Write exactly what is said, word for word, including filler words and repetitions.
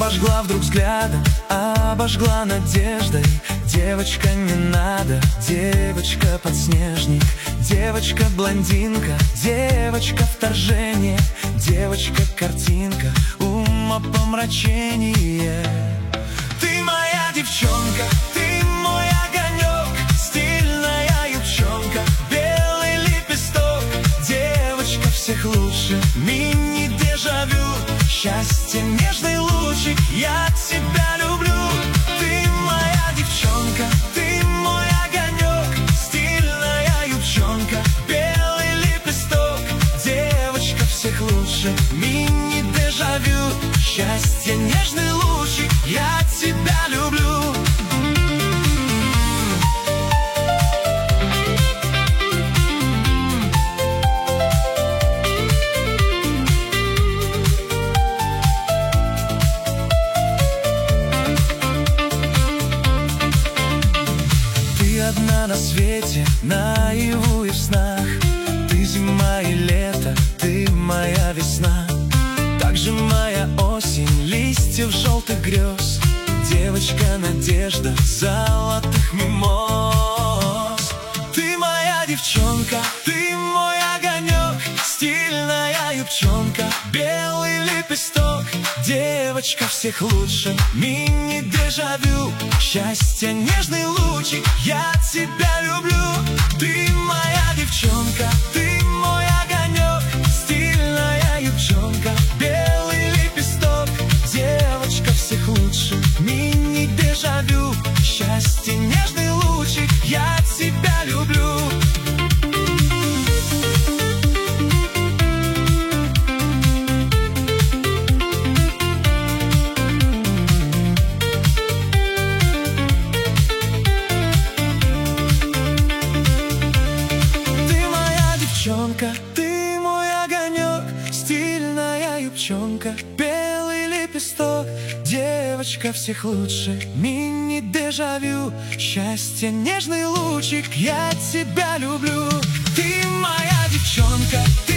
Обожгла вдруг взглядом, обожгла надеждой. Девочка не надо, девочка подснежник, девочка-блондинка, девочка-вторжение, девочка-картинка, умопомрачение. Ты моя девчонка, ты мой огонек, стильная юбчонка, белый лепесток, девочка всех лучше, мини-дежавю, счастье, нежный лучик, я тебя люблю. Ты моя девчонка, ты мой огонек, стильная юбчонка, белый лепесток, девочка всех лучше, мини-дежавю, счастье, нежный лучик, я тебя люблю. Одна на свете, наяву и в снах. Ты зима и лето, ты моя весна. Также моя осень, листьев желтых грез, девочка надежда золотых мимоз. Ты моя девчонка, ты мой огонек, стильная юбчонка, белый лепесток, девочка всех лучше, мини-дежавю, счастье, нежный лучик, я тебя люблю. Ты моя девчонка, ты мой огонек, стильная юбчонка, белый лепесток, девочка всех лучше, мини-дежавю, счастье, нежный лучик, я тебя люблю. Ты мой огонек, стильная юбчонка, белый лепесток, девочка всех лучше, мини-дежавю, счастье, нежный лучик, я тебя люблю. Ты моя девчонка.